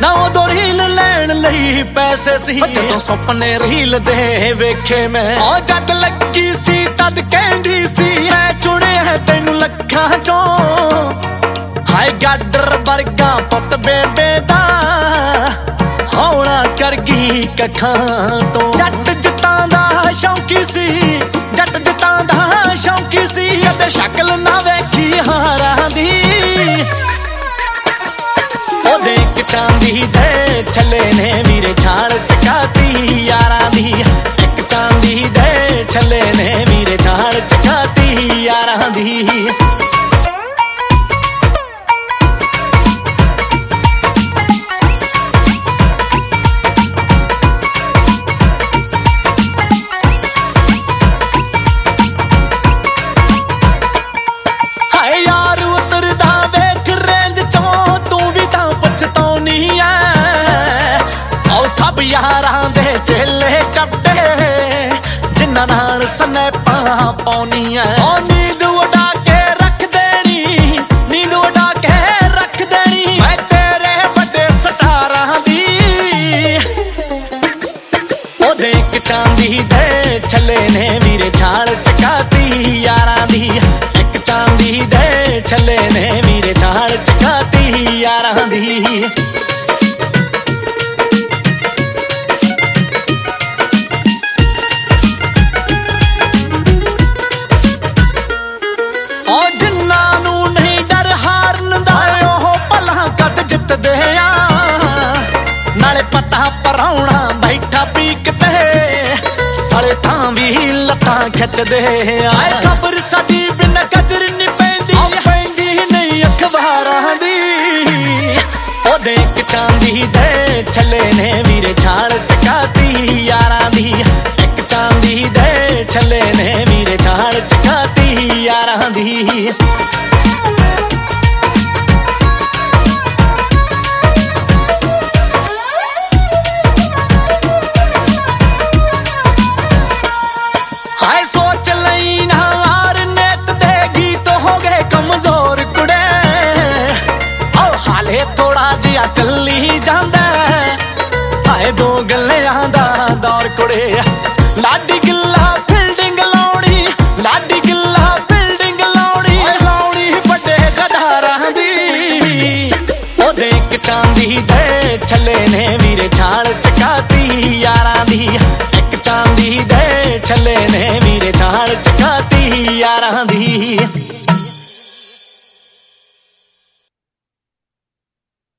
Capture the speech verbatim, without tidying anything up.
ना उदों रील लैन लई पैसे सी जदों सुपने रील दे वेखे मैं ओ जद लगी सी तद कहंदी सी मैं चुने है तैनू लखां चों हाय गाडर वर्गा पुत बेबे दा होना कर गई कखां तो जट जटां दा शौकी सी जट जटां दा शौकी सी अते शक्ल ना वेखी हारां दी ओदे इक चांदी दे छले ने वीरे छाल चकाती यारां दी इक चांदी दे छले ने वीरे छाल चकाती यारां दी यारां दे चेले चपटे जिन्ना नाल स्नैपां पाउनियां ओ नींद उड़ा के रख देनी नींद उड़ा के रख देनी मैं तेरे बड़े सटारां दी ओदे इक चांदी दे छले ने वीरे छाल चकाती यारां दी इक चांदी दे छले ने वीरे छाल चकाती यारां दी पता पराउणा बैठा पीकते साले तां भी लत्तां खिचदे आए खबर साडी बिन कदर नहीं पैंदी पैंदी नहीं अखबारां दी ओदे इक चांदी दे छले ने वीरे छाल चकाती यारां दी इक चांदी दे छले ने वीरे छाल चकाती यारां दी सोच लई नार नेत देगी तो हो गए कमजोर कुड़े ओ हाले थोड़ा जिहा चली जांदा हाय दो गल्लियां दा दौर कुड़े लाडी गिल्ला फील्डिंग लाउणी लाडी गिल्ला फील्डिंग लाउणी लाउणी बड़े गधारां दी ओदे इक चांदी दे छले ने वीरे छाल चकाती यारां दी चांदी दे छले ने वीरे छाल चकाती यारां दी।